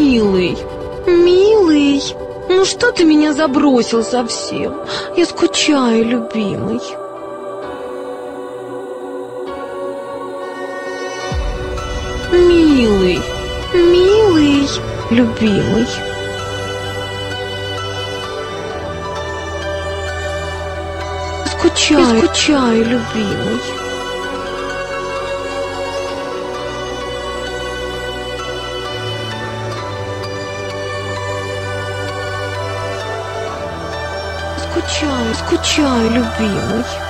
милый, милый, ну что ты меня забросил совсем? Я скучаю, любимый. Милый, милый, любимый. Скучаю, любимый. Скучаю, любимый.